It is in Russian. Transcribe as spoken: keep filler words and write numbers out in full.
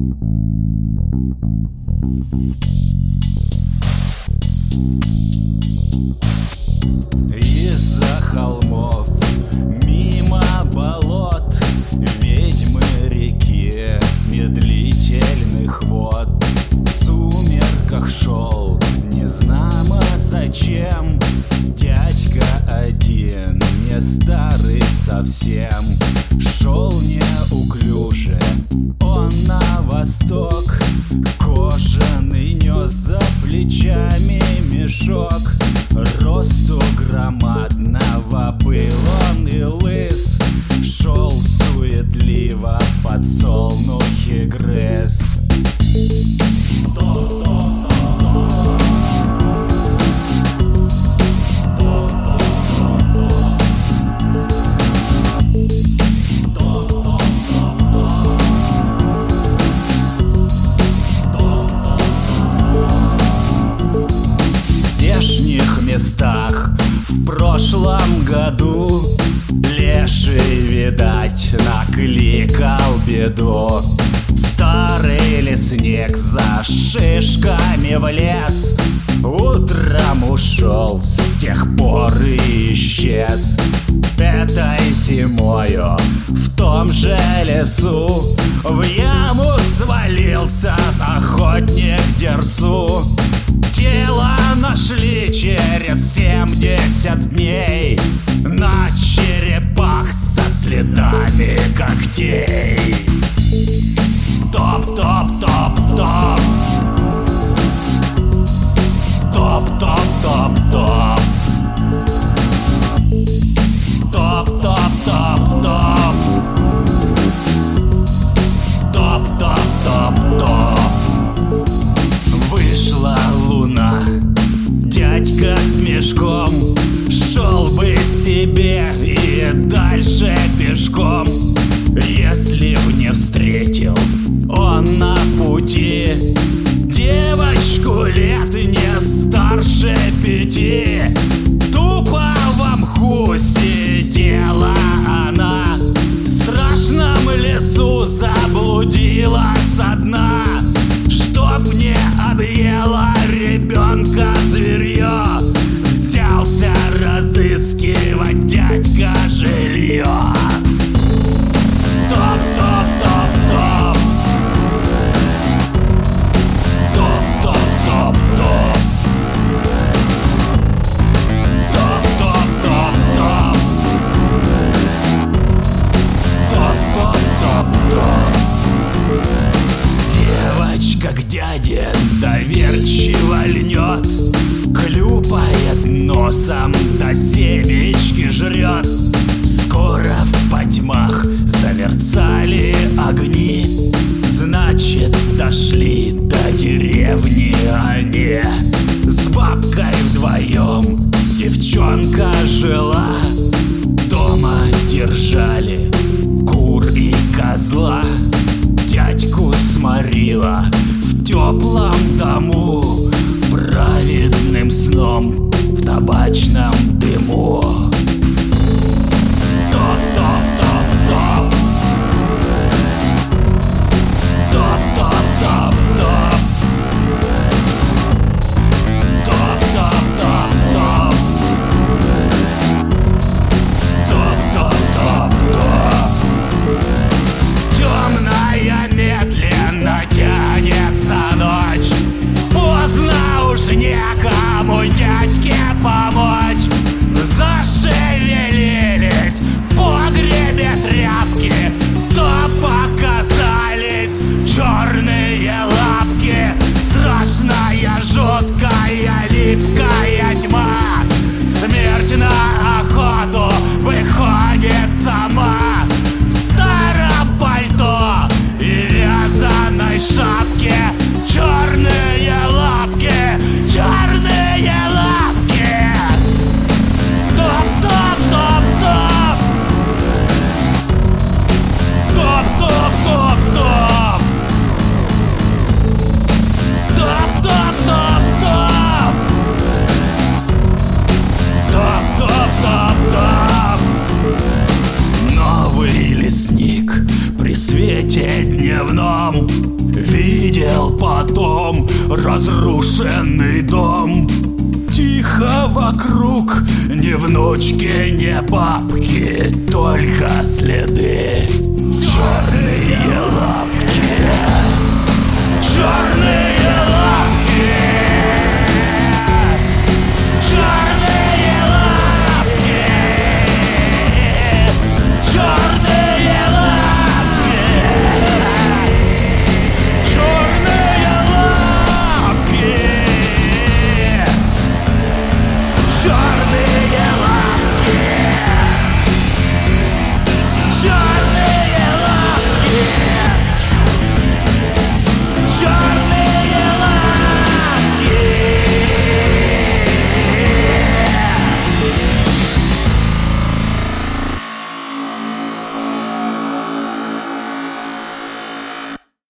Из-за холмов, мимо болот, ведьмы реки медлительных вод. В сумерках шел, незнамо зачем, дядька один, не старый совсем. Шел неуклюже он на восток, кожаный нес за плечами мешок. Росту громадного был он и лыс, шел суетливо, подсолнухи грыз. Местах в прошлом году леший, видать, накликал беду. Старый лесник за шишками в лес утром ушел, с тех пор и исчез. Этой зимою в том же лесу в яму свалился охотник Дерсу. Тело нашли через семьдесят дней на черепах со следами когтей. Топ-топ-топ-топ, топ-топ-топ-топ, топ-топ-топ-топ, топ-топ-топ-топ. Вышла луна, дядька с мешком шел бы себе и дальше пешком, если б не встретил он на пути девочку лет не старше пяти. Тупо в мху сидела она, в страшном лесу заблудила со дна. Чтоб не объела ребенка зверье, взялся разыскивать дядька жилье. Топ-топ-топ-топ, топ-топ-топ-топ, топ-топ-топ-топ, топ-топ-топ-топ. Девочка к дяде доверчиво льнет, клюпает носом, да семечки жрет. Скоро в потьмах замерцали огни, значит, дошли до деревни они. С бабкой вдвоем девчонка жила, дома держали кур и козла. Дядьку сморила в теплом дому, праведным сном в табачном дыму. Топ-топ-топ-топ, разрушенный дом. Тихо вокруг, ни внучки, ни бабки, только следы